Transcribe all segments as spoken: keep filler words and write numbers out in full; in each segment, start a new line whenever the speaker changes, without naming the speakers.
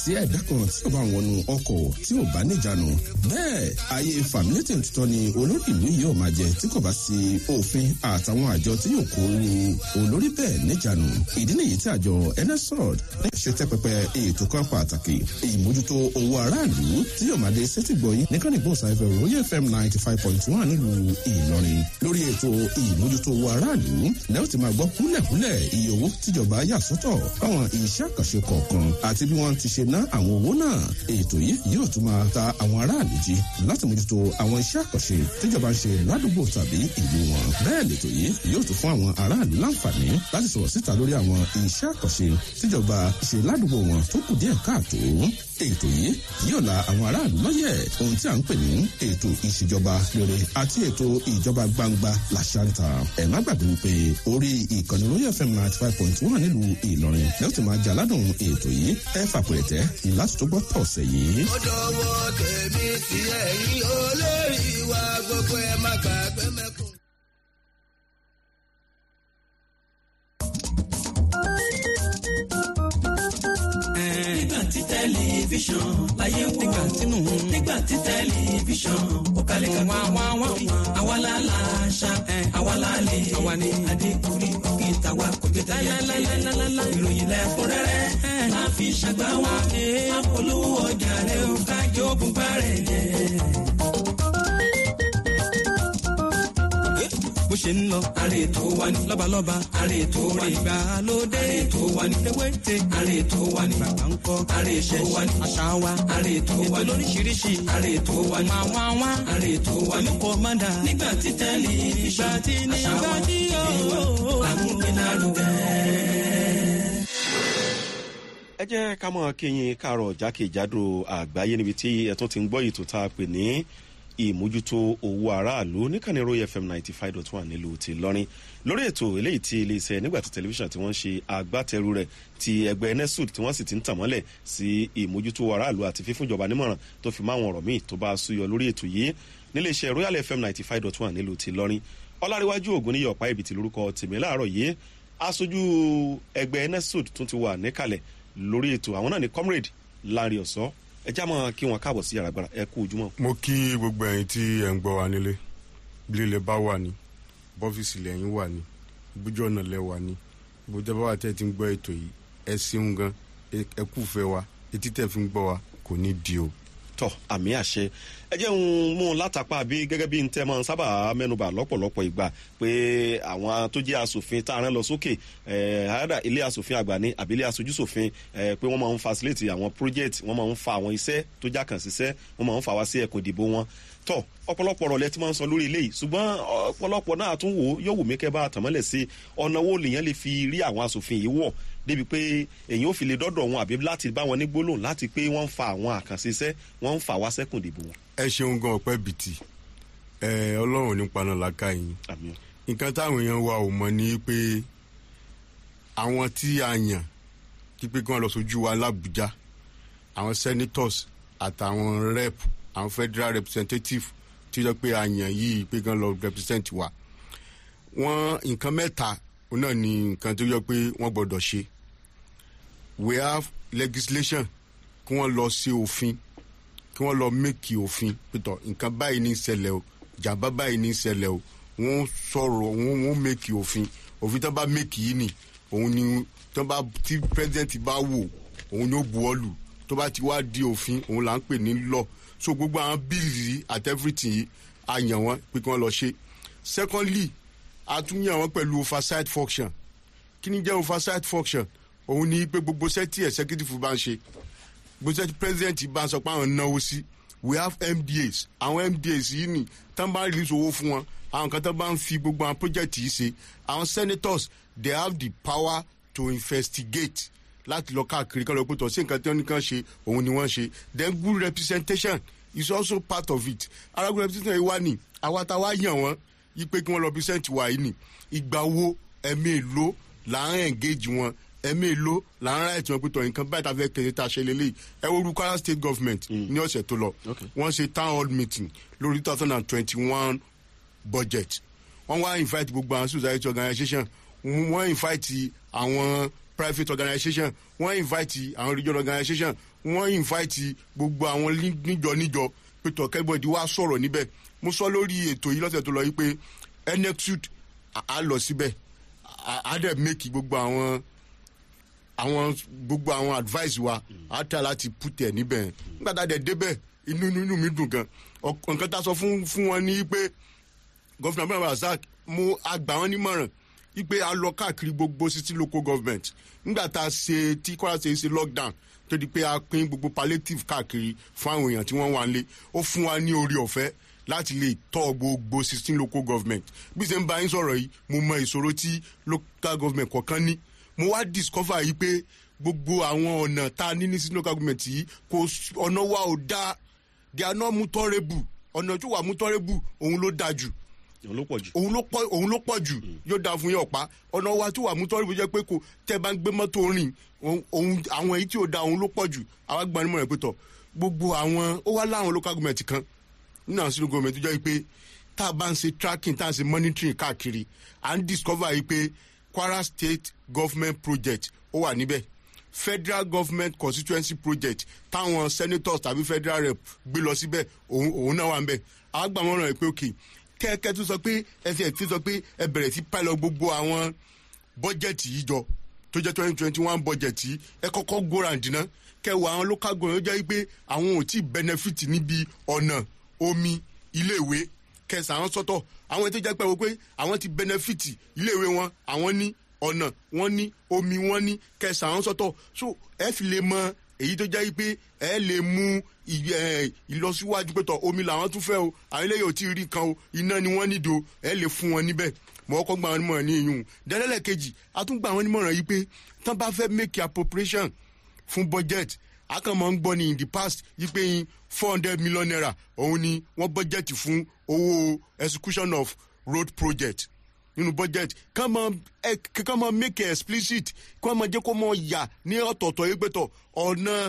sí ẹ̀dá kan tí ó bá wọnú ọkọ̀ tí ò bá níjànú. bẹ́ẹ̀ ayé fàmílétì tuntun ni olórí ìlú yìí ò máa jẹ tí kò bá sí òfin àtàwọn àjọ tí yóò kó olórí bẹ́ẹ̀ níjànú. ìdí nìyí tí àjọ nsrod ṣe tẹ́ pẹpẹ ètò kan pàtàkì ìmójútó owó aráàlú tí yóò máa dé sétìgbọ̀yìn ní kánìgbọ̀nsáfẹ́ royal fm ninety five point one nílùú ìlọrin. lórí ètò ìmójútó owó aráàlú lẹ́yìn tí máa gbọ́ kúlẹ̀kúlẹ̀ iye owó tíjọba yà sọ́tọ̀ fáwọn iṣẹ́ àkànṣe kọ̀ọ̀kan àti bí wọ́n ti ṣe ná àwọn owó náà. ètò yìí yóò tún máa ta àwọn aráàlú jí láti mójútó àwọn iṣẹ́ àkànṣe tíjọba ń ṣe ládùúgbò tàbí ìlú wọn. bẹ́ẹ̀ lètò yìí yóò tún fún àwọn aráàlú láǹfààní láti sọ̀rọ̀ síta lórí àwọn iṣẹ́ àkànṣe tíjọba ṣe ládùúgbò wọn tó kù díẹ̀ káàtó. ètò yìí yóò la àwọn aráàlú lọ́yẹ̀ ohun tí à ń pè ní ètò ìṣèjọba rere àti ètò ìjọba gbangba làṣàǹtà. ẹ má gbàgbé wípé orí ìkànnì royal fm ninety five point one nílùú ìlọrin lẹ́yìn tí máa jà ládùn ètò yìí ẹ fàpẹ̀rẹ̀tẹ̀ láti tó gbọ́ tọ̀sẹ̀ yìí.
ó dọwọ́ tèmi sí ẹ̀yìn olórí wa gbogbo ẹ̀ má gbàgbé mẹ́kùn.
nígbà tí tẹlifíṣàn láyé wò nígbà tínú nígbà tí tẹlifíṣàn ó kalẹ̀ ká wá wá wá àwa la la ṣá àwa la lè àwa ni adékùnrin òkè tàwa kò dé tẹ́lẹ̀ lálálálá ìròyìn lẹ́kúnrẹ́rẹ́ máa fi ṣàgbá wa polówó ọjà rẹ̀ ó kájọ bùbá rẹ̀ jẹ́. bó ṣe ń lọ. àrè tó wà ní. lọ́balọ́ba. àrè tó wà ní. ìgbàlódé. àrè tó wà ní. ewéte. àrè tó wà ní. bàbá ń kọ́. àrè tó wà ní. àṣà wa. àrè tó wà ní. ètò lóríṣiríṣi. àrè tó wà ní. máa wá wá. àrè tó wà ní. olùkọ́ máa dà. nígbà tí tẹ́lẹ̀ ìgbà tí ní ìgbà tí yóò. àmúgbénárugẹ.
ẹ jẹ́ ká mọ̀ kí yín káàárọ̀ jákèjádò àgbáyé níbi tí ẹ tún ti ń gbọ́ ètò tá a pè ní ìmójútó owó aráàlú níkànnì royal fm ninety five dot one nílùú ti lọ́rin lórí ètò eléyìí tí iléeṣẹ́ nígbàtí tẹlifíṣàn tí wọ́n ń ṣe agbátẹrù rẹ̀ ti ẹgbẹ́ nesud tí wọ́n sì ti ń tàn mọ́lẹ̀ sí ìmójútó aráàlú àti fífúnjọba nímọ̀ràn tó fi máwọn ọ̀rọ̀ míì tó bá súyọ lórí ètò yìí níléeṣẹ́ royal fm ninety five dot one nílùú ti lọ́rin. ọláríwájú ògúnníyọ̀ ọ̀pá ìbìtì lórúkọ tèmi láàárọ̀ yìí aṣojú ẹgbẹ́ nesud tún ti wà níkàlẹ̀ lórí ètò àwọn náà ní comrade Lanre Ọ̀sọ́ ẹ já mọ́ kí wọ́n káàbọ̀ sí àràgbára ẹ kú ojúmọ́.
mo kí gbogbo ẹ̀yin tí ẹ̀ ń gbọ́ wa nílé bílẹ̀ bá wà ní bọ́fíìsì lẹ́yìn wà ní bójú ọ̀nà lẹ́ wà ní bójú ọ̀nà wà tẹ́ ti ń gbọ́ ètò yìí ẹ ṣeun gan ẹ kú fẹ́ wa etí tẹ́ fi ń gbọ́ wa kò ní di o.
tọ àmì àṣẹ ẹ jẹ́ ń mú un látàpá bí gẹ́gẹ́ bí n tẹ́ mọ́ sábà mẹ́nubà lọ́pọ̀lọpọ̀ ìgbà pé àwọn tó jẹ́ asòfin tá a rán lọ sókè àádà ilé asòfin àgbà ní àbí ilé asojúsòfin pé wọ́n máa ń facilitate àwọn project wọ́n máa ń fa àwọn iṣẹ́ tó já kàn síṣẹ́ wọ́n máa ń fa wá sí ẹ̀kọ́ ìdìbò wọn tọ ọ̀pọ̀lọpọ̀ ọ̀rọ̀ lẹ ti máa ń sọ lórí ilé yìí ṣùgbọ́n ọ̀pọ̀lọpọ̀ náà tún wò ó yóò wù mí kẹ́ bá àtàmọ́lẹ̀ sí ọ̀nà wo lèèyàn lè fi rí àwọn asòfin yìí wọ̀ débi pé èyàn ò fi lè dọ́dọ̀ wọn àbí láti bá wọn ní gbólóhùn láti pé wọ́n ń fa àwọn àkànṣe iṣẹ́ wọ́n ń fa wá sẹ́kùn ìdìbò wọn.
ẹ ṣeun gan ọpẹ́ bìtì ẹ Ọlọ́run nípa náà láká yín nǹkan táwọn èèyàn wa ò mọ̀ ni pé àwọn tí a yàn kí pé kí wọ́n lọ sójú wa l'Àbújá àwọn senators àtàwọn rep àwọn federal representative tí ó jẹ́ pé a yàn yìí pé kí wọ́n lọ represent wa wọ́n nǹkan mẹ́ta náà ni nǹkan tó yẹ pé wọ́n gbọ́dọ̀ ṣe we have legislation kí wọ́n lọ ṣe òfin kí wọ́n lọ make òfin pétọ́ nǹkan báyìí ní ìṣẹ̀lẹ̀ o jàmbá báyìí ní ìṣẹ̀lẹ̀ o wọ́n sọ̀rọ̀ wọ́n wọ́n make òfin òfin tó bá make yìí ni òun ni tó bá tí president bá wò òun ni ó buwọ́lù tó bá ti wá di òfin òun là ń pè ní law so gbogbo àwọn bíìlì àti everything yìí a yàn wọ́n pé kí wọ́n lọ ṣe. Secondly a tún yàn wọ́n pẹ̀lú oversight function kí ni jẹ́ oversight function òun ni pé gbogbo sẹ́tì executive bá ń ṣe gbogbo sẹ́tì president bá ń sọ pé àwọn náwó sí we have M D As àwọn M D As yìí ni tán bá release owó fún wọn àwọn kan tán bá ń fi gbogbo àwọn project yìí ṣe àwọn senators they have the power to investigate láti lọ káàkiri kan lọ pé tọ̀ sí nǹkan tí wọ́n ní kàn ṣe òun ni wọ́n ṣe then good representation is also part of it ara good representation yìí wá ní àwa tá a wá yàn wọ́n yí pé kí wọ́n lọ present wa yìí ni ìgbà wo ẹ̀mí èlò là ń engage wọn ẹ̀mí èlò là ń ráìtì wọn pé tọ̀ nǹkan báyìí tá a fẹ́ kẹ́sẹ̀ tá a ṣe lélẹ́yìí ẹ wo Kwara state government ní ọ̀sẹ̀ tó lọ wọ́n ṣe town hall meeting lórí two thousand twenty-one budget wọ́n wá invite gbogbo àwọn society organization wọ́n invite àwọn private organisation wọ́n invite àwọn regional organisation wọ́n invite gbogbo àwọn níjọ níjọ pé tọ̀kẹ́bọ̀dì wá sọ̀rọ̀ níbẹ̀ mo sọ lórí ètò yìí lọ́sẹ̀ tó lọ yìí pé enexud á lọ síbẹ̀ á dẹ̀ make gbogbo àwọn àwọn gbogbo àwọn advice wa á tà láti put ẹ̀ níbẹ̀ nígbà tá a dẹ̀ débẹ̀ inú inú mi dùn gan nǹkan tá a sọ fún fún wọn ní pé gọ́fìnà Abdulrahman Razak mo àgbà wọn nímọ̀ràn wípé a lọ káàkiri gbogbo sixty local government nígbà tá a ṣe tí Kwara ṣe ṣe lockdown tó di pé a pín gbogbo palliative káàkiri fún àwọn èèyàn tí wọ́n wà nílé ó fún wa ní orí ọ̀fẹ́ láti lè tọ́ gbogbo sixteen local government bí ṣe ń bá yín sọ̀rọ̀ yìí mo mọ ìṣòro tí local government kọ̀ọ̀kan ní mo wá discover yìí pé gbogbo àwọn ọ̀nà tá a ní ní sixteen local government yìí kò ọ̀nà wa ò dáa they are not mutorable ọ̀nà tó wà mutorable òun ló dáa jù
òun ló pọ̀ jù
òun ló pọ̀ òun ló pọ̀ jù yóò dáa fún yín ọ̀pá ọ̀nà wa tó wà mutorable jẹ́ pé kò tẹ́ bá ń gbé mọ́tò rìn òun àwọn èyí tí ò dáa òun ló pọ̀ jù àwa gbọ́n ní mọ̀ rẹ̀ pé tọ̀ gbogbo àwọn ó wá láwọn local government kan nínú àwọn sínú government tó jẹ́ pé tá a bá ń ṣe tracking tá a ń ṣe monitoring káàkiri à ń discover yìí pé Kwara State Government Project ó wà níbẹ̀ Federal Government Constituency Project táwọn senators tàbí federal rep gbé lọ síbẹ̀ òun òun náà wà níbẹ̀ àwọn gbà wọ́n ràn pé ok kẹ́kẹ́ tó sọ pé ẹsẹ̀ tí sọ pé ẹ bẹ̀rẹ̀ sí pàlọ́ gbogbo àwọn bọ́jẹ̀tì yìí jọ tó jẹ́ twenty twenty one bọ́jẹ̀tì yìí ẹ kọ́kọ́ go round náà kẹwàá àwọn local government ó jẹ́ pé àwọn ò tí benefit níbi ọ̀nà omi iléèwé kẹsàn án sọ́tọ̀ àwọn tó jẹ́ pé wọ́n pé àwọn ti benefit iléèwé wọn àwọn ní ọ̀nà wọn ní omi wọn ní kẹsàn án sọ́tọ̀ so ẹ fi lè mọ èyí tó jẹ́ pé ẹ lè mú ìlọsíwájú pé tọ̀ omi làwọn tún fẹ́ o àwọn eléyìí ò tí ì rí nǹkan o iná ni wọ́n nídìí o ẹ lè fún wọn níbẹ̀ mọ̀ ọkọ̀ gbà wọn nímọ̀ràn ní ìyún dẹ́lẹ́lẹ̀ kejì àtúngbà wọn nímọ̀ràn yìí pé tán bá fẹ́ make appropriation fún budget akànmọ́ ń gbọ́ ní in the past yí pé four hundred million naira òun ni wọ́n budget fún owó execution of road project nínú budget kàn mọ́ ẹ kàn mọ́ make it explicit kàn mọ́ jẹ́ kó mọ́ yà ní ọ̀tọ̀ọ̀tọ̀ yìí pé tọ̀ ọ̀nà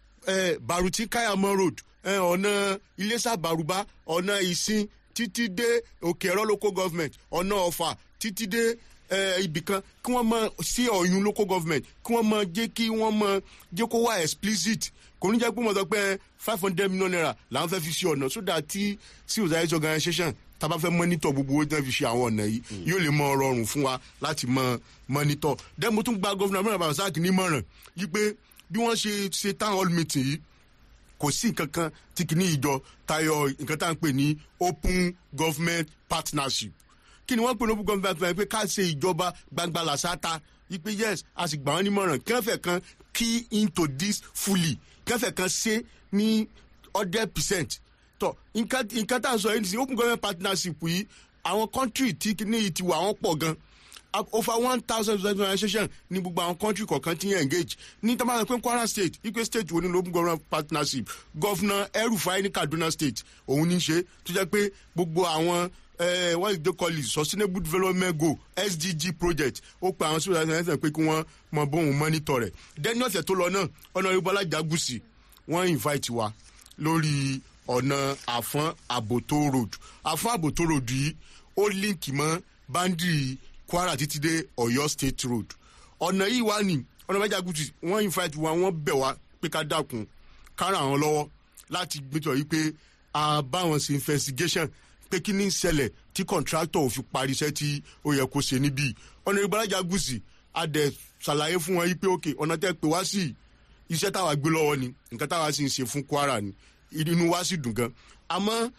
Baruti Kayamo road ọ̀nà Iléṣà Bàrùbá ọ̀nà Ìsìn títí dé Òkè Ẹ̀rọ local government ọ̀nà Ọ̀fà títí dé ibì kan kí wọ́n mọ sí Ọ̀yún local government kí wọ́n mọ jẹ́ kí wọ́n mọ jẹ́ kó wá explicit kò ní jẹ́ pé mo sọ pé five hundred million naira làwọn fẹ́ fi ṣe ọ̀nà so that tí civil society organisation tá a bá fẹ́ monitor gbogbo owó tí wọ́n fi ṣe àwọn ọ̀nà yìí yóò lè mọ rọrùn fún wa láti mọ monitor then mo tún gba governor Abdulrahman Razak nímọ̀ràn yìí pé bí wọ́n ṣe ṣe town hall meeting yìí kò sí nǹkan kan tí kì í ní ìjọ tayọ nǹkan tá à ń pè ní open government partnership kí ni wọ́n pè ní open government partnership pé ká ṣe ìjọba gbangba làṣáta yìí pé yes a sì gbà wọ́n nímọ̀ràn kẹ́fẹ̀ kan key into this fully kẹ́fẹ̀ kan ṣe ní hundred percent tọ́ nǹkan nǹkan tá à ń sọ yìí ní open government partnership yìí àwọn country tí ní ìtì wà wọ́n pọ̀ gan over one thousand organization ní gbogbo àwọn country kọ̀ọ̀kan tí yẹn engage ní tamale pé Kwara state ikwe state wo ní open government partnership governor El-Rufai ní Kaduna state òun ní ṣe tó jẹ́ pé gbogbo àwọn what is they call it sustainable development goal S D G project ó pe àwọn civil society pé kí wọ́n mọ bóun monitor rẹ̀ then ọ̀sẹ̀ tó lọ náà Honorable Alajagusi wọ́n invite wa lórí ọ̀nà àfọ́n àbòtó road àfọ́n àbòtó road yìí ó link mọ́ boundary Kwara títí dé Ọ̀yọ́ state road ọ̀nà yìí wà ní ọ̀nà Alajagusi wọ́n invite wa wọ́n bẹ̀ wá pé ká dákun ká ràn wọ́n lọ́wọ́ láti gbẹ́tọ̀ yìí pé a bá wọn ṣe investigation pé kí ní ṣẹlẹ̀ tí contractor ò fi parí iṣẹ́ tí ó yẹ kó ṣe níbí ọ̀nà Alajagusi a dẹ̀ ṣàlàyé fún wọn yìí pé ok ọ̀nà tẹ́ pé wá sí iṣẹ́ táwa gbé lọ́wọ́ ni nǹkan táwa sì ń ṣe fún Kwara ni inú wa sì dùn gan àmọ́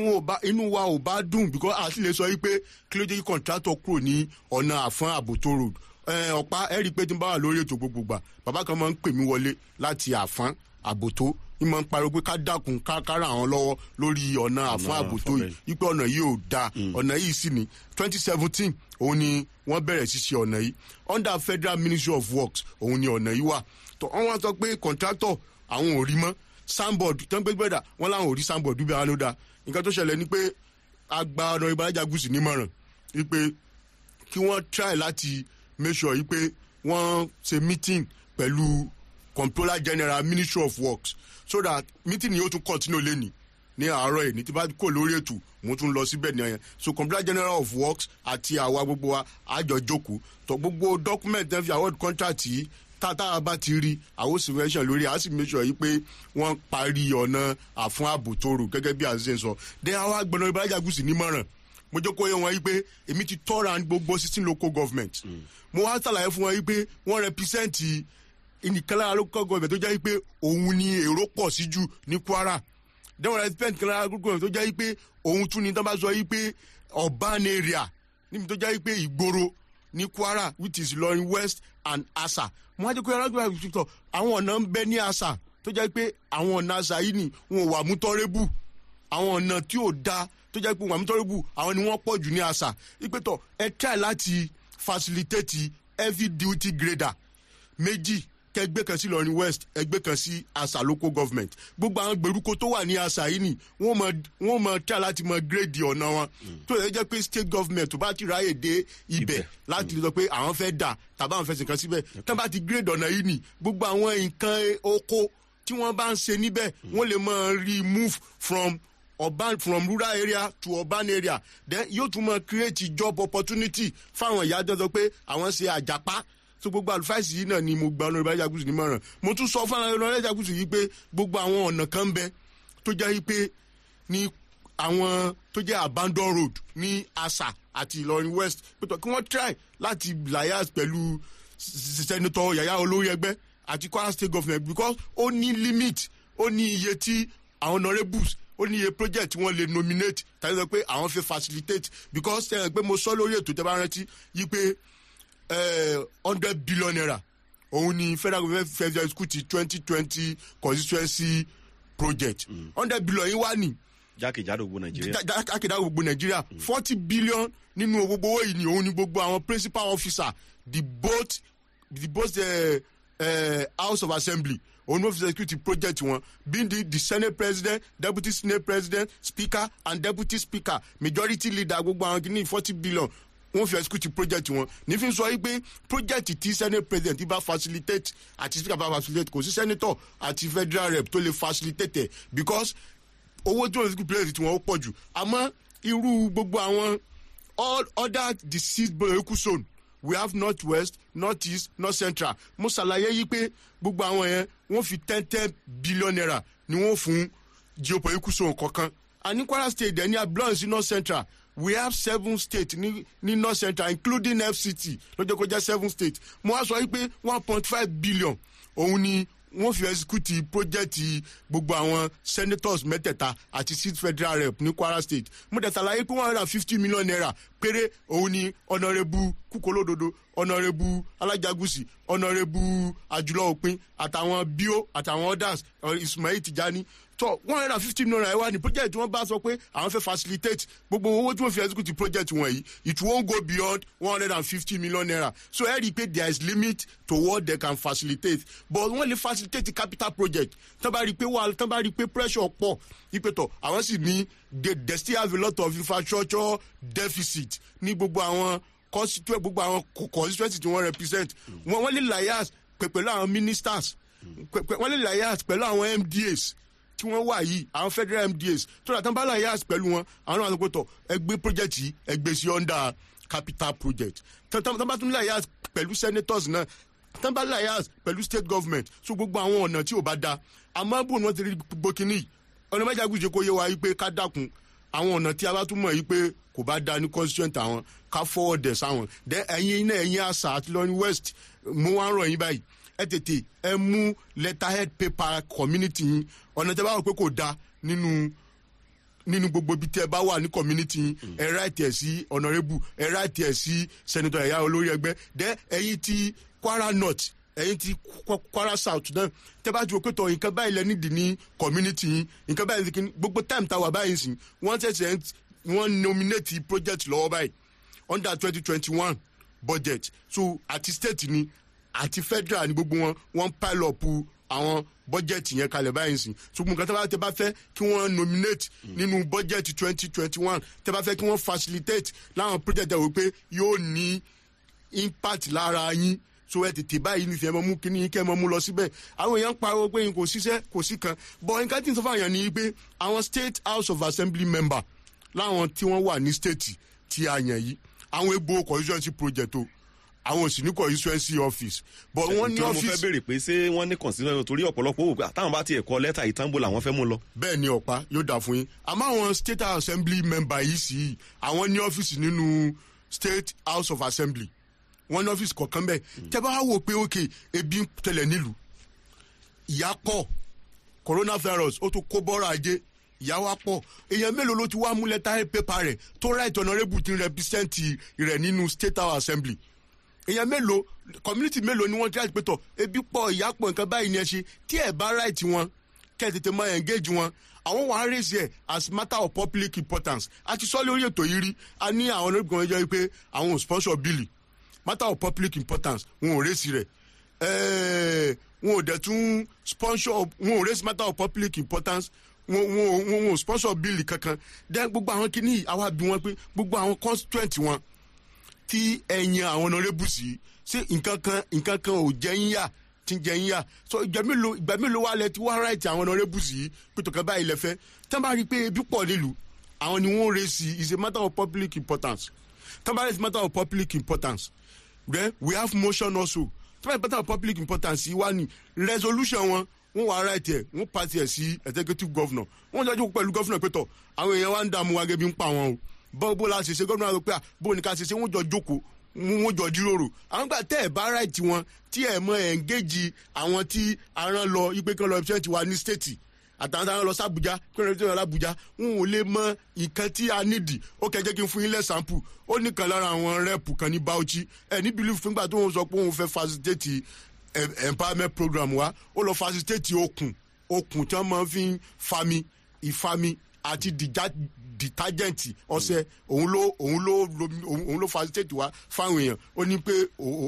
inú wa ò bá dùn because àti lè sọ yìí pé kí ló jẹ́ kí contractor kúrò ní ọ̀nà àfọ́n àbòtó road ọ̀pá ẹ̀rí pé tí n bá wà lórí ètò gbogbogbà bàbá kan máa ń pè mí wọlé láti àfọ́n àbòtó ní máa ń pariwo pé ká dákun ká kára àwọn lọ́wọ́ lórí ọ̀nà àfọ́n àbòtó yìí wípé ọ̀nà yìí ò dáa ọ̀nà yìí sì ní twenty seventeen òun ni wọ́n bẹ̀rẹ̀ sí ṣe ọ̀nà yìí under Federal Ministry of Works òun ni ọ̀nà yìí wà tó wọ́n wá sọ pé contractor àwọn ò rí mọ́ soundboard tó ń gbé gbẹ́dà wọ́n láwọn ò rí soundboard bí wọ́n ló dáa nǹkan tó ṣẹlẹ̀ ni pé agba Honorable Alajagusi nímọ̀ràn wípé kí wọ́n try láti make sure wípé wọ́n ṣe meeting pẹ̀lú Comptroller General Ministry of Works so that meeting yóò tún continue lẹ́ni ní àárọ̀ yìí ní tí bá kò lórí ètò mo tún lọ síbẹ̀ nìyẹn so comptroller general of works àti àwa gbogbo wa àjọ jókòó tó gbogbo document náà fi award contract yìí tata bá ti rí àwọn subvention lórí a sì make sure yìí pé wọ́n parí ọ̀nà àfún ààbò tó rò gẹ́gẹ́ bí àṣẹ sọ dẹ́ àwọn agbọ̀nà ìbárajà gúúsù nímọ̀ràn mo jẹ́ kó yẹ wọn yìí pé èmi ti tọ́ra gbogbo sixteen local government mm. mo wá ṣàlàyé fún wọn yìí pé wọ́n represent ìnìkanlára local government tó jẹ́ yìí pé òun ni èrò pọ̀ sí jù ní Kwara dẹ́wọ̀n represent ìnìkanlára local government tó jẹ́ yìí pé òun tún ni tán bá sọ yìí pé urban area níbi tó jẹ́ yìí pé ìgboro ní Kwara which is Ìlọrin West and Asa mo wá jẹ́ kó yẹ alágbèrè àbísítọ̀ àwọn ọ̀nà ń bẹ ní Asa tó jẹ́ pé àwọn ọ̀nà Asa yìí ni wọn wà mú tọ́rẹ́bù àwọn ọ̀nà tí ò da tó jẹ́ pé wọn wà mú tọ́rẹ́bù àwọn ni wọ́n pọ̀ jù ní Asa ìpẹ́tọ̀ ẹ try láti facilitate heavy duty grader méjì kẹgbẹ́ kan sí Ìlọrin West ẹgbẹ́ kan sí Asa local government gbogbo àwọn gbèrúkọ tó wà ní Asa yìí ni wọ́n mọ wọ́n mọ try láti mọ grade ọ̀nà wọn tó yẹ jẹ́ pé state government tó bá ti ráyè dé ibẹ̀ láti lè sọ pé àwọn fẹ́ dà tàbí àwọn fẹ́ sìnkan síbẹ̀ tó bá ti grade ọ̀nà yìí ni gbogbo àwọn nǹkan oko tí wọ́n bá ń ṣe níbẹ̀ wọ́n lè mọ remove from urban from rural area to urban area then yóò tún mọ create job opportunity fáwọn ìyá tó sọ pé àwọn ṣe àjàpá so gbogbo àlùfáìsì yìí náà ni mo gba ọ̀nà ìbárajà gúúsù nímọ̀ràn mo tún sọ fún àwọn ọ̀nà ìbárajà gúúsù yìí pé gbogbo àwọn ọ̀nà kan bẹ tó jẹ́ pé ní àwọn tó jẹ́ abandon road ní Asa àti Ìlọrin West pẹ̀tọ́ kí wọ́n try láti lias pẹ̀lú senator Yaya Olóyègbé àti Kwara state government because ó ní limit ó ní iye tí àwọn honourables ó ní iye project wọ́n lè nominate tàbí sọ pé àwọn fẹ́ facilitate because ẹ pé mo sọ lórí ètò tẹ́ bá rántí yí pé hundred billion naira òun ni federal government federal school ti twenty twenty constituency project hundred billion yìí wá ní.
jákèjádò gbogbo Nàìjíríà.
jákèjádò gbogbo Nàìjíríà forty billion nínú gbogbo owó yìí ni òun ni gbogbo àwọn principal officer the both the both uh, uh, house of assembly òun ni wọ́n fi security project wọn being the, the senate president deputy senate president speaker and deputy speaker majority leader gbogbo àwọn kìíní forty billion wọ́n fi execute project wọn nífi sọ yìí pé project tí senate president bá facilitate àti speaker bá facilitate kò sí senator àti federal rep tó lè facilitate ẹ̀ because owó tí wọ́n execute project tí wọ́n pọ̀ jù àmọ́ irú gbogbo àwọn all other deceased political zone we have north west north east north central mo ṣàlàyé yìí pé gbogbo àwọn yẹn wọ́n fi ten ten billion naira ni wọ́n fún geopolitical zone kọ̀ọ̀kan and ní Kwara state dẹ̀ ní abúlé sí north central we have seven states ní ní north central including F C T lọ́jọ́ kọjá seven states mo wá sọ wípé one point five billion òun ni wọ́n fi execute project gbogbo àwọn senators mẹ́tẹ̀ẹ̀ta àti six federal rep ní Kwara state mo dẹ̀ ṣàlàyé pé one hundred and fifty million naira péré òun ni honourable Kúkọlódodo honourable Alájàgùsì honourable Àjùlọ Òpin àtàwọn bio àtàwọn others Ismail Tijani so one hundred and fifty million naira wà ní project tí wọ́n bá sọ pé àwọn fẹ́ facilitate gbogbo owó tí wọ́n fi execute project wọ̀nyí it won't go beyond one hundred and fifty million naira so ẹ rí i pé there is limit to what they can facilitate but wọ́n lè facilitate the capital project tán bá rí i pé wà tán bá rí i pé pressure pọ̀ ìpètọ̀ àwọn sì ní they, they still have a lot of infrastructure deficit ní gbogbo àwọn constituent gbogbo àwọn constituency tí wọ́n represent wọ́n wọ́n lè lias pẹ̀lú àwọn ministers wọ́n lè lias pẹ̀lú àwọn M D As tí wọ́n wà yìí àwọn federal M D As tó dàtàn bá lias pẹ̀lú wọn àwọn náà wọ́n sọ pé tọ̀ ẹgbẹ́ project yìí ẹgbẹ́ sí under capital project tán bá tún lias pẹ̀lú senators náà tán bá lias pẹ̀lú state government so gbogbo àwọn ọ̀nà tí ò bá da àmọ́ bò ní wọ́n ti rí gbogbo kínní ọ̀nà mẹ́jà gùjẹ́ kó yé wa yìí pé ká dákun àwọn ọ̀nà tí a bá tún mọ̀ yìí pé kò bá da ní constituent àwọn ká forward ẹ̀ sáwọn dẹ ẹ̀yin iná ẹ̀yin Asa àti Ìlọrin West mo wá ń rọ̀ yín báyìí ẹ tètè ẹ mú letterhead paper community yín ọ̀nà tẹ́ bá wọ̀ pé kò da nínú nínú gbogbo ibi tí ẹ bá wà ní community yín ẹ write ẹ̀ sí honourable ẹ write ẹ̀ sí senator Yaya Olóyègbé dẹ ẹ̀yin ti Kwara North ẹ̀yin ti Kwara South náà tẹ́ bá ju òpin tọ̀ nǹkan báyìí lẹ nídìí ní community yín nǹkan báyìí kí gbogbo time tá a wà báyìí sìn wọ́n ṣẹ̀ṣẹ̀ wọ́n nominate project lọ́wọ́ báyìí under twenty twenty one budget so àti state ni àti federal ni gbogbo wọn wọ́n pile up àwọn budget yẹn kalẹ̀ báyìí sìn so nǹkan tẹ́ bá tẹ́ bá fẹ́ kí wọ́n nominate nínú budget twenty twenty one tẹ́ bá fẹ́ kí wọ́n facilitate láwọn project ẹ̀ wò pé yóò ní impact lára yín so ẹ tètè báyìí ní ìfẹ́ mọ́ mú kíní kẹ́ mọ́ mú lọ síbẹ̀ àwọn èèyàn ń pariwo pé kò síṣẹ́ kò sí kan but nǹkan tí n sọ fún àyàn ni pé àwọn state house of assembly member láwọn tí wọ́n wà ní state tí a yàn yìí àwọn egbò constituency project o àwọn òsì ní constituency office but wọ́n ní office.
mo fẹ́ béèrè pé ṣé wọ́n ní constituency torí ọ̀pọ̀lọpọ̀ wò pé àtàwọn bá tiẹ̀ kọ lẹ́tà ìtàǹbò làwọn fẹ́ mú lọ. bẹ́ẹ̀
ni ọ̀pá yóò dà fún yín àmọ́ àwọn state assembly member yìí sì àwọn ní ọ́fíìsì nínú state house of assembly wọ́n ní ọ́fíìsì kọ̀ọ̀kan bẹ́ẹ̀ tẹ́ bá wò pé ok ebi ń tẹ̀lẹ̀ nílùú ìyà pọ̀ coronavirus ó tún kó bọ́rọ̀ ajé ìyà wa pọ̀ èèyàn mélòó ló ti wá mú lẹ́tà pépà rẹ̀ tó right honourable ti represent rẹ̀ nínú state house assembly èèyàn mélòó community mélòó ni wọ́n ti láti pé tọ̀ ebi pọ̀ ìyà pọ̀ nǹkan báyìí ni ẹ ṣe tí ẹ bá right wọn kẹ́ ẹ tètè máa engage wọn àwọn wàá raise ẹ as matter of public importance àti sọ́ọ́lì orí ètò yìí rí a ní àwọn honourable kan jẹ́ pé àwọn ò sponsor bill matter of public importance wọn ò raise rẹ̀ ẹ̀ẹ́ wọn ò dẹ̀ tún sponsor wọn ò raise matter of public importance wọn wọn wọn ò sponsor bill kankan then gbogbo àwọn kìíní àwa bí wọn pé gbogbo àwọn constituent wọn tí ẹ̀yìn àwọn honourables yìí ṣé nǹkan kan nǹkan kan ò jẹ́ ń yà tí ń jẹ́ ń yà so ìgbà mélòó ìgbà mélòó wà lẹ tí wọ́n right àwọn honourables yìí pé tòkàn báyìí lẹ fẹ́ tí wọ́n bá rí i pé ebi pọ̀ nílùú àwọn ni wọ́n raise is a matter of public importance tí wọ́n bá raise matter of public importance then we have motion also tí wọ́n bá matter of public importance yìí wá ní resolution wọn wọ́n wá right ẹ̀ wọ́n pass ẹ̀ sí executive governor wọ́n jọjú pẹ̀lú governor pé tọ̀ àwọn èèyàn wá ń dààmú wa gẹ́gẹ́ bí ń pa wọn o bọ́ọ̀ bó la ṣe ṣe gómìnà àti pé bó ní ká ṣe ṣe wọ́n jọ jókòó wọ́n jọ jíròrò àwọn gbà tẹ́ ẹ̀ bá right wọn tí ẹ̀ mọ engage àwọn tí aràn lọ ipe kan lọ represent wa ní state àtàwọn táwọn lọ sí Abuja kí wọ́n represent wa l'Abuja wọn ò lè mọ nǹkan tí a nídìí ó kẹ́ jẹ́ kí n fún yín lẹ́ sample ó ní kan lára àwọn rẹ́pù kan ní Bauchi ẹ̀ ní believe fúngbà tó ń sọ pé òun fẹ́ facilitate empowerment program wa ó lọ facilitate okùn okùn tí wọ́n máa fi fami ìfami àti detergent ọṣẹ òun ló òun ló òun ló facilitate wa fáwọn èèyàn ó ní pé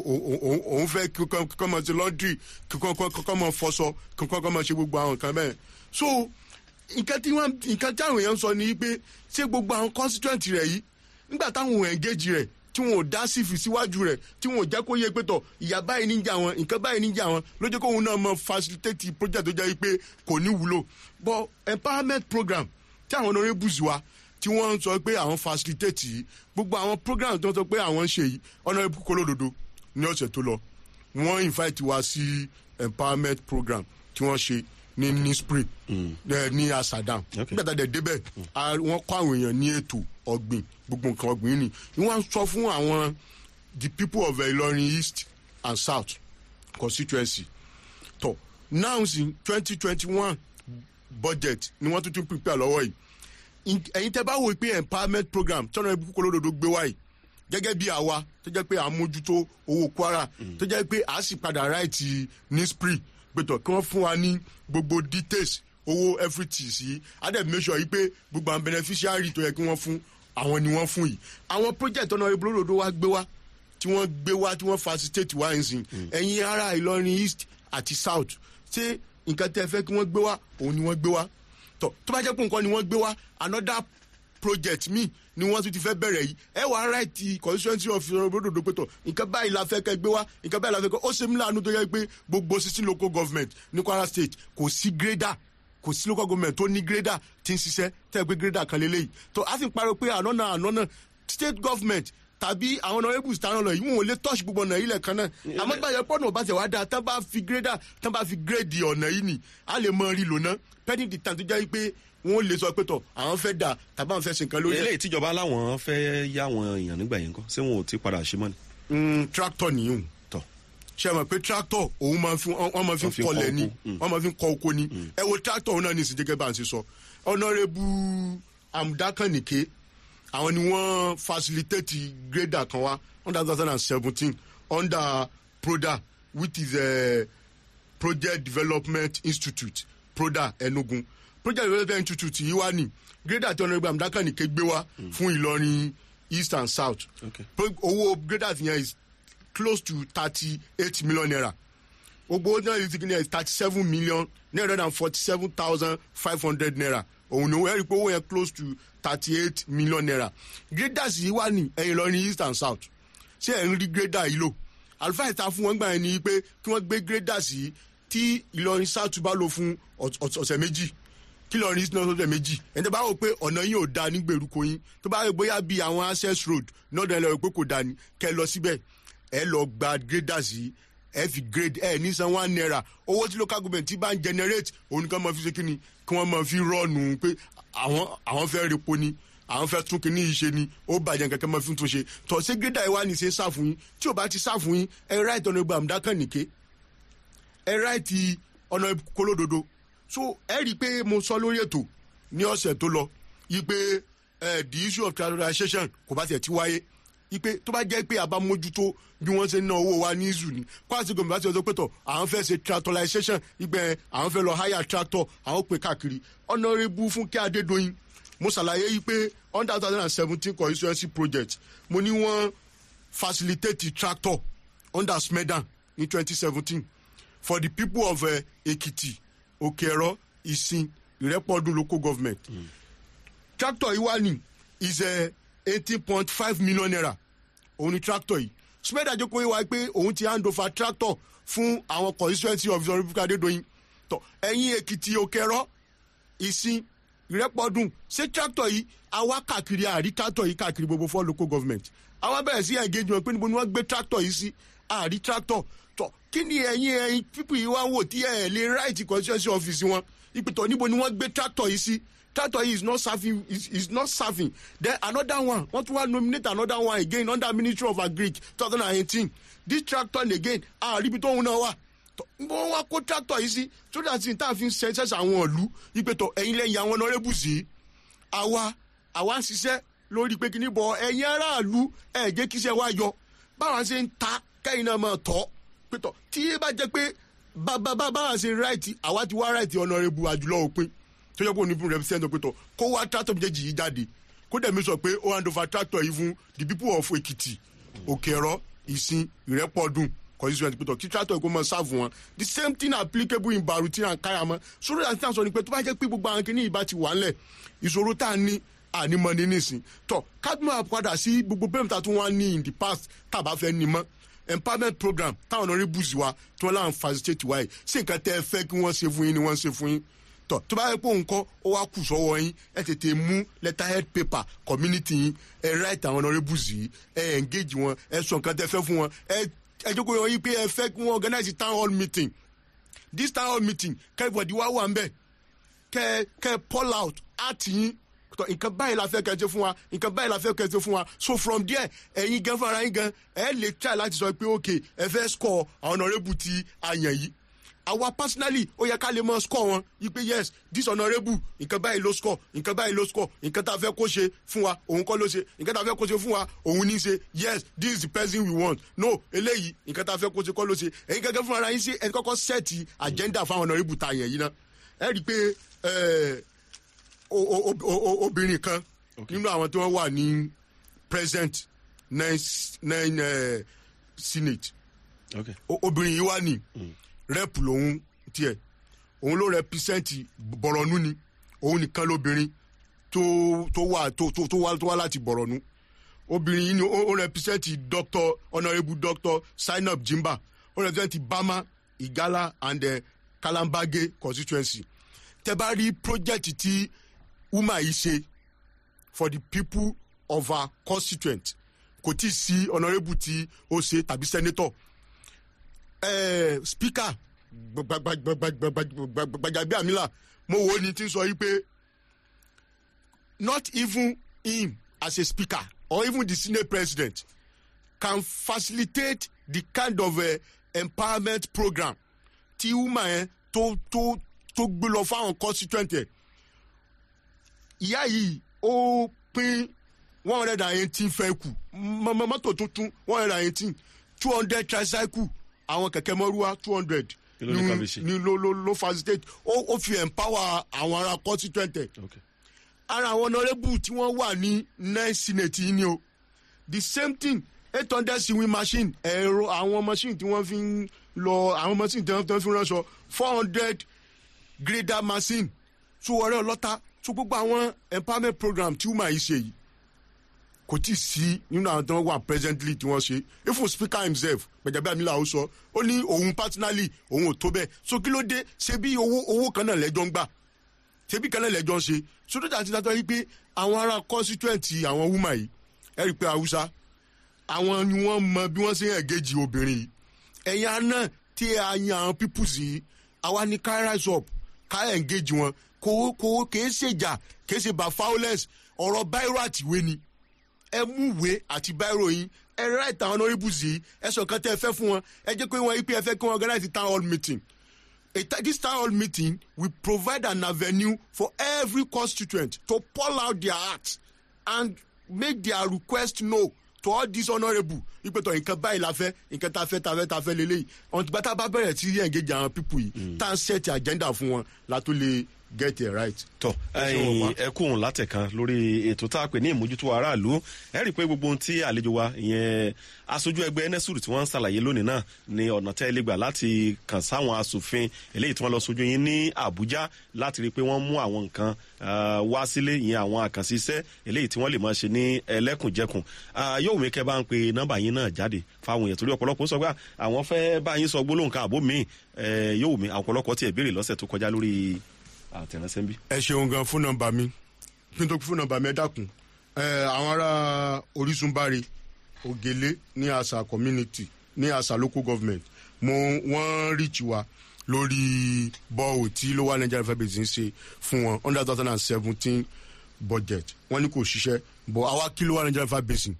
òun fẹ́ kíkọ́ máa ṣe laundry kíkọ́ máa fọṣọ kíkọ́ máa ṣe gbogbo àwọn nǹkan bẹ́ẹ̀ so nǹkan tí wọ́n nǹkan tí àwọn èèyàn sọ ni pé ṣé gbogbo àwọn constituent rẹ̀ yìí nígbà táwọn engage rẹ̀ tí wọn ò dá sífì síwájú rẹ̀ tí wọn ò jẹ́ kó yẹ pé tọ̀ ìyá báyìí níjà wọn nǹkan báyìí níjà wọn ló jẹ́ kóun náà mọ facilitate project tó jẹ́ pé kò ní wúlò but empowerment program tí àwọn honourables wa tí wọ́n ń sọ pé àwọn facilitate yìí gbogbo àwọn program tó ń sọ pé àwọn ń ṣe yìí honourable Kolododo ní ọ̀sẹ̀ tó lọ wọ́n invite wa sí empowerment program tí wọ́n ṣe ní nispre ní Asadam nígbà tá a dẹ̀ débẹ̀ wọ́n kọ́ àwọn èèyàn ní ètò ọ̀gbìn gbogbo nǹkan ọ̀gbìn ni wọ́n sọ fún àwọn the people of Ilorin East and South constituency tó now in twenty twenty one budget ni wọ́n tún tún prepare lọ́wọ́ yìí ẹ̀yin tẹ́ bá wò pé empowerment program tọ́nà ibùkún Kolododo gbé wáyìí gẹ́gẹ́ bí àwa tó jẹ́ pé à ń mójútó owó Kwara tó jẹ́ pé à sì padà right nispre gbẹtọ̀ kí wọ́n fún wa ní gbogbo details owó everything sí adé make sure yìí pé gbogbo àwọn beneficiary tó yẹ kí wọ́n fún àwọn ni wọ́n fún yìí àwọn project ọ̀nà Kolododo wa gbé wá tí wọ́n gbé wá tí wọ́n facilitate wá ẹ̀sìn ẹ̀yin ará Ìlọrin East àti South ṣé nǹkan tẹ́ fẹ́ kí wọ́n gbé wá òun ni wọ́n gbé wá tó tó bá jẹ́ pé nǹkan ni wọ́n gbé wá another project mi ni wọ́n tún ti fẹ́ bẹ̀rẹ̀ yìí ẹ wàá right constituency of Kolododo pé tọ̀ nǹkan báyìí la fẹ́ kẹ́ gbé wá nǹkan báyìí la fẹ́ kẹ́ ó ṣe mí láàánú tó yẹ pé gbogbo sixteen local government ní Kwara state kò sí grader kò sí local government tó ní grader tí ń ṣiṣẹ́ tẹ́ pé grader kan lélẹ́yìí tó a sì ń pariwo pé àná náà àná náà state government tàbí àwọn honourables tààràn lọ yìí wọn ò lè touch gbogbo ọ̀nà yìí lẹ́ẹ̀kan náà àmọ́ gbàgbé pọ́nà ọba tẹ̀ wá dáa tán bá fi grader tán bá fi grade ọ̀nà yìí ni a lè mọ rí lò ná pending the time tó jẹ́ pé wọ́n lè sọ pé tọ̀ àwọn fẹ́ dà tàbí àwọn fẹ́ ṣe nǹkan lórí.
eléyìí tíjọba láwọn fẹ́ yá àwọn èèyàn nígbà yẹn kọ́ ṣé wọn ò ti padà ṣe mọ́
ni. tractor nìyẹn tọ̀ ṣe mọ̀ pé tractor òun máa fi wọ́n máa fi kọlẹ̀ ni wọ́n máa fi kọ oko ni ẹ wo tractor òun náà ní ìsìn jẹ́gẹ́ bá ń ṣe sọ honourable Amdakanike àwọn ni wọ́n facilitate grader kan wá under two thousand seventeen under PRODA which is a project development institute PRODA Enugu project development institute yìí wá ní grader tí honourable Amdakanike gbé wá fún Ìlọrin East and South owó grader yẹn is close to thirty eight million naira gbogbo náà yìí ti kí ni is thirty seven million nine hundred and forty seven thousand five hundred naira òun ni wọ́n rí pé owó yẹn close to thirty eight million naira graders yìí wà ní ẹ̀yìn Ìlọrin East and South ṣé ẹ̀ ń rí grader yìí lò advice ta fún wọn gbà yẹn ni pé kí wọ́n gbé grader sí tí Ìlọrin South bá lò fún ọ̀sẹ̀ méjì kí Ìlọrin náà ọ̀sẹ̀ méjì ẹni tó bá wò pé ọ̀nà yìí ò da ní gbèrúkọ yín tó bá wò bóyá bíi àwọn access road náà dẹ̀ lọ pé kò da ni kẹ́ lọ síbẹ̀ ẹ lọ gba grader sí ẹ fi grade ẹ ní san one naira owó tí local government ti bá ń generate òun nìkan máa fi ṣe kí ni kí wọ́n máa fi rọ́ọ̀nù pé àwọn àwọn fẹ́ repo ni àwọn fẹ́ tún kínní yìí ṣe ni ó bàjẹ́ nǹkan kan máa fi tún ṣe tọ́ sí grader ẹ wá ní ṣe sáfù yín tí ò bá ti sáfù yín ẹ right ọ̀nà ìgbà àmúdákàn nìké ẹ right ọ̀nà kólódodo so ẹ rí i pé mo sọ lórí ètò ní ọ̀sẹ̀ tó lọ yí pé the issue of tribalization kò bá tiẹ̀ ti wáyé ipe tó bá jẹ́ pé àbá mójútó bí wọ́n ṣe ń ná owó wa ní ìzù ni kwasi gómìnà ti ọjọ́ pé tọ̀ àwọn fẹ́ ṣe tractorization ibẹ̀ àwọn fẹ́ lọ hire tractor àwọn pè káàkiri Honourable Fúnkẹ́ Adédoyin mo ṣàlàyé yìí pé under two thousand seventeen constituency project mo ní wọ́n facilitate tractor under Smedan ní twenty seventeen for the people of uh, Ekiti Òkè-Ẹ̀rọ Ìsìn Ìrẹ́pọ̀dùn local government mm. tractor yìí wà ní is a eighteen point five million naira òun ni tractor yìí Smedan jókòó yìí wá pé òun ti hand over tractor fún àwọn constituency of Honourable Fúnkẹ́ Adédoyin tọ ẹ̀yin Èkìtì Òkè-Ẹ̀rọ Ìsìn Ìrẹ́pọ̀dùn ṣé tractor yìí àwa káàkiri àrí tractor yìí káàkiri gbogbo four local government àwa bẹ̀rẹ̀ sí engagement pé níbo ni wọ́n gbé tractor yìí sí àrí tractor tọ kí ni ẹ̀yin ẹ̀yin people yìí wá wò tí ẹ̀ lè right constituency office wọn ìpìtọ̀ níbo ni wọ́n gbé tractor yìí sí tractor is not serving is, is not serving then another one want to nominate another one again under Ministry of Agric twenty eighteen this tractor again ah ribi tó ń náà wà bó wá kó tractor yìí sí tó dà sí tá a fi ń ṣẹ́ṣẹ́ àwọn ìlú ìpètò ẹ̀yin lẹ́yìn àwọn Honourable sí àwa àwa ń ṣiṣẹ́ lórí pé kíní bọ̀ ẹ̀yin aráàlú ẹ̀ jẹ́ kí iṣẹ́ wa yọ báwa ṣe ń ta kẹ́yìn náà máa tọ́ pètò tí yé bá jẹ́ pé bàbá báwa ṣe right àwa ti wá right Honourable àjùlọ òpin tó yẹ kó ní fún representative pẹ̀tọ̀ kó wá tractor méjèèjì yìí jáde kó dẹ̀ mi sọ pé ó hand over tractor yìí fún the people of Èkìtì Òkè-Ẹ̀rọ Ìsìn Ìrẹ́pọ̀dùn constituency pẹ̀tọ̀ kí tractor yìí kó máa serve wọn the same thing applicable in Baruti and Kayama sórí àti àṣọ ni pé tó bá jẹ́ pé gbogbo àwọn kìíní ìbá ti wà ńlẹ̀ ìṣòro tá a ní ànímọ́ ní nísìn tọ́ kádùmọ̀ padà sí gbogbo bẹ́ẹ̀ tá a tún wá ní in the past tá a bá fẹ́ ní mọ́ empowerment program táwọn Honourables wa tí wọ́n láwọn facilitate wáyé sí nǹkan tẹ́ ẹ fẹ́ kí wọ́n ṣe fún yín ni wọ́n ṣe fún yín tọ tó bá yẹ pé òun kọ ó wá kù sọ́wọ́ yín ẹ tètè mú letterhead paper community yín ẹ write àwọn Honourables yìí ẹ engage wọn ẹ sọ nǹkan tẹ́ fẹ́ fún wọn ẹ ẹ jókòó wọn yìí pé ẹ fẹ́ kí wọ́n organize town hall meeting this town hall meeting kẹ́ẹ̀bọ̀dì wá wà ń bẹ̀ kẹ́ kẹ́ pull out àti yín tọ nǹkan báyìí la fẹ́ kẹ́ ṣe fún wa nǹkan báyìí la fẹ́ kẹ́ ṣe fún wa so from there ẹ̀yin gan fúnra yín gan ẹ lè try láti sọ pé ok ẹ fẹ́ score àwọn Honourable tí a yàn yìí àwa personally ó yẹ ká lè mọ score wọn yí pé yes this Honourable nǹkan báyìí ló score nǹkan báyìí ló score nǹkan tá a fẹ́ kó ṣe fún wa òun kọ́ ló ṣe nǹkan tá a fẹ́ kó ṣe fún wa òun ní ṣe yes this is the person we want no eléyìí nǹkan tá a fẹ́ kó ṣe kọ́ ló ṣe ẹ̀yin gẹ́gẹ́ fún ara yín sí ẹ kọ́kọ́ sẹ́ẹ̀tì agenda fún àwọn Honourable tá a yàn yìí náà ẹ rí i pé obìnrin kan nínú àwọn tí wọ́n wà ní present nine nine senate obìnrin yìí wà ní. rep lòun tiẹ̀ òun ló represent Bọ̀rọ̀nú ni òun nìkan lóbìnrin tó tó wà tó tó tó wá tó wá láti Bọ̀rọ̀nú obìnrin yìí ni ó represent Doctor Honourable Doctor Zainab Jimba ó represent Bama Igala and uh, Kalambage constituency tẹ́ bá rí project tí Uma yìí ṣe for the people of our constituent kò tí sí Honourable tí ó ṣe tàbí senator. Uh, speaker Gbajabiamila mo wo ni tí ń sọ yìí pé not even him as a speaker or even the senate president can facilitate the kind of uh, empowerment program tí Uma yẹn tó tó tó gbé lọ fáwọn constituent ẹ ìyá yìí ó pín one hundred and eighteen fẹ́ẹ̀kù mọ́tò tuntun one hundred and eighteen two hundred tricycle àwọn kẹ̀kẹ́ mọ́rúwá two hundred ni ló ló ló facilitate ó ó fi empower àwọn ará constituent ẹ̀ ara àwọn Honourable tí wọ́n wà ní nine senate yìí ni o the same thing eight hundred sewing machine ẹ̀rọ àwọn machine tí wọ́n fi ń lọ àwọn machine tí wọ́n fi ń ránṣọ four hundred grader machine tó ọ̀rẹ́ ọlọ́ta tó gbogbo àwọn empowerment program tí Uma yìí ṣe yìí kò tí ì sí nínú àwọn tó wà presently tí wọ́n ṣe ifun speaker himself Gbajabiamila ó sọ ó ní òun personally òun ò tó bẹ́ẹ̀ so kí ló dé ṣe bí owó owó kan náà lẹ́jọ́ ń gbà ṣe bí kan náà lẹ́jọ́ ń ṣe sódòtà àti dájọ́ yìí pé àwọn ará constituent àwọn woman yìí ẹ rí i pé Haúsá àwọn ni wọ́n mọ bí wọ́n ṣe ń engage obìnrin yìí ẹ̀yà náà tí a yan àwọn peoples yìí àwa ní ká rise up ká engage wọn kò kò kìí ṣèjà kìí ṣe bá violence ọ̀rọ̀ báírò àtiwé ni ẹ mú ìwé àti báírò yín ẹ write àwọn honourables yìí ẹ sọ kan tẹ ẹ fẹ́ fún wọn ẹ jẹ́ pé wọ́n yí pé ẹ fẹ́ kí wọ́n organize town hall meeting a this town hall meeting will provide an avenue for every constituent to pour out their heart and make their request known to all these honourable ìpètò nǹkan báyìí la fẹ́ nǹkan tá a fẹ́ tá a fẹ́ tá a fẹ́ lélẹ́yìí ọ̀n tìgbà tá a bá bẹ̀rẹ̀ sí engage àwọn people yìí tá a set agenda fún wọn la tó lè get it right.
tọ ẹkùn látẹ̀kan lórí ètò tá a pè ní ìmójútó aráàlú ẹ rí i pé gbogbo ohun tí àlejò wa ìyẹn aṣojú ẹgbẹ́ enesud tí wọ́n ń ṣàlàyé lónìí náà ni ọ̀nà tẹ́ ẹ lè gbà láti kàn sáwọn asòfin eléyìí tí wọ́n lọ sojú yín ní Àbújá láti rí i pé wọ́n mú àwọn nǹkan wá sílé ìyẹn àwọn àkànṣe iṣẹ́ eléyìí tí wọ́n lè máa ṣe ní ẹlẹ́kùnjẹkùn yóò wí kẹ́ bá ń pe nọ́mbà yín náà jáde fáwọn èèyàn torí ọ̀pọ̀lọpọ̀ sọ pé àwọn fẹ́ bá yín sọ gbólóhùn kan àbó míì yóò wù mí ọ̀pọ̀lọpọ̀ tiẹ̀ béèrè lọ́sẹ̀ tó kọjá lórí àtẹ̀ránṣẹ́ ń bí. ẹ
ṣeun gan fún nọ́mbà mi kí n tó fún nọ́mbà mi ẹ dákun àwọn ará Orísun Báre Ògèlè ní àṣà community ní àṣà local government mo wọ́n reach wa lórí bọ́ọ̀ tí Lower Nigeria River Basin ṣe fún wọn under two thousand seventeen budget wọ́n ní kò ṣiṣẹ́ but àwa kí Lower Nigeria River Basin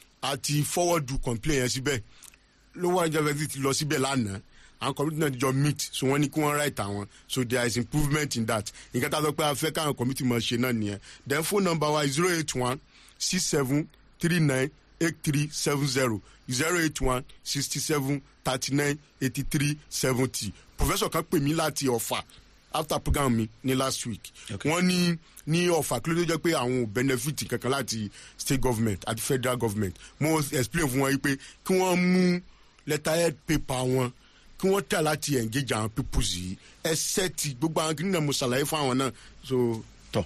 àti forward do complain yẹn síbẹ̀ Lower Nigeria River Basin ti lọ síbẹ̀ lánàá àwọn committee náà jọ meet so wọ́n ní kí wọ́n write àwọn so there is improvement in that nǹkan tá a sọ pé a fẹ́ káwọn committee máa ṣe náà nìyẹn then phone number wa zero eight one six seven three nine eight three seven zero zero eight one sixty seven thirty nine eighty three seventy professor kan pè mí láti Ọ̀fà after program mi ní last week wọ́n ní ní Ọ̀fà kí ló dé jẹ́ pé àwọn ò benefit kankan láti state government àti federal government mo explain fún wọn yìí pé kí wọ́n mú letterhead paper wọn kí wọ́n tẹ̀ láti engage àwọn peoples yìí ẹsẹ̀ ti gbogbo àwọn kìnìún náà mo ṣàlàyé fún àwọn náà so.
tọ́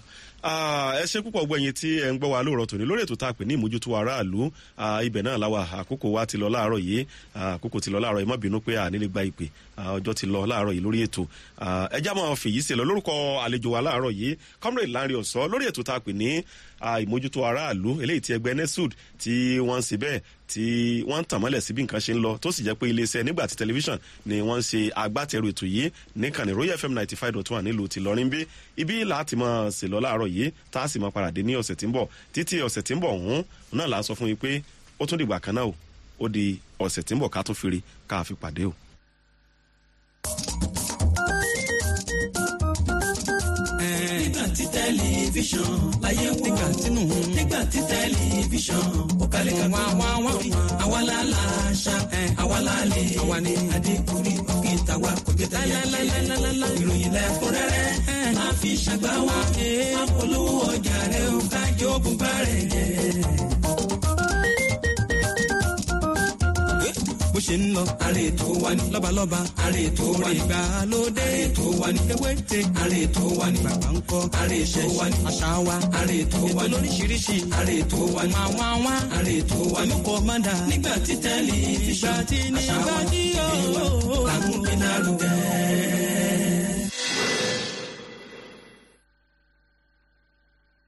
ẹ ṣe púpọ̀ gbẹ̀yìn tí ẹ ń gbọ́ wa lóòrọ̀ tòní lórí ètò tá a pè ní ìmójútó aráàlú ibẹ̀ náà láwa àkókò wa ti lọ láàárọ̀ yìí àkókò ti lọ láàárọ̀ yìí má bínú pé à nílé gba ìpè ọjọ́ ti lọ láàárọ̀ yìí lórí ètò ẹjá máa fèyí sí lọ lórúkọ àlejò wa láàárọ̀ yìí Comrade Lanre Ọ̀sọ́ lórí ètò tá a pè ní ìmójútó aráàlú eléyìí tí ẹgbẹ́ nesud tí wọ́n ń ṣe bẹ́ẹ̀ tí wọ́n ń tàn mọ́lẹ̀ sí bí nǹkan ṣe ń lọ tó sì jẹ́ pé iléeṣẹ́ nígbà tí tẹlifíṣàn ni wọ́n ń ṣe agbátẹrù ètò yìí níkànnì Royal F M ninety five dot one nílùú ti lọrin bí ibi láti máa ṣe lọ láàárọ̀ yìí tá a sì máa padà dé ní ọ̀sẹ̀ tí ń bọ̀ títí ọ̀sẹ̀ tí ń bọ̀ ọ̀hún náà là á sọ fún yín pé ó tún dìgbà kan náà o ó di ọ̀sẹ̀ tí ń bọ̀ ká tó fèrè ká fi pàdé o.
nígbà tí tẹlifíṣàn láyé wò nígbà tínú nígbà tí tẹlifíṣàn ó kalẹ̀ ká wá wá wá àwa la la ṣá àwa la lè àwa ni adékùnrí òkè tàwa kò jẹ́ tẹ̀lé ìròyìn lẹ́kúnrẹ́rẹ́ máa fi ṣàgbá wa máa polówó ọjà rẹ̀ ó kájọ́ bùbá rẹ̀ jẹ́. bó ṣe ń lọ. àrè tó wà ní. lọ́balọ́ba. àrè tó wà ní. ìgbàlódé. àrè tó wà ní. ewéte. àrè tó wà ní. bàbá ń kọ́. àrè tó wà ní. àṣà wa. àrè tó wà ní. ètò lóríṣiríṣi. àrè tó wà ní. máa wá wá. àrè tó wà ní. olùkọ́ máa dà. nígbà tí tẹ́lifíṣàn. nígbà tí nígbà tí yóò. àṣà wa. àgùnbínà lùgẹ́.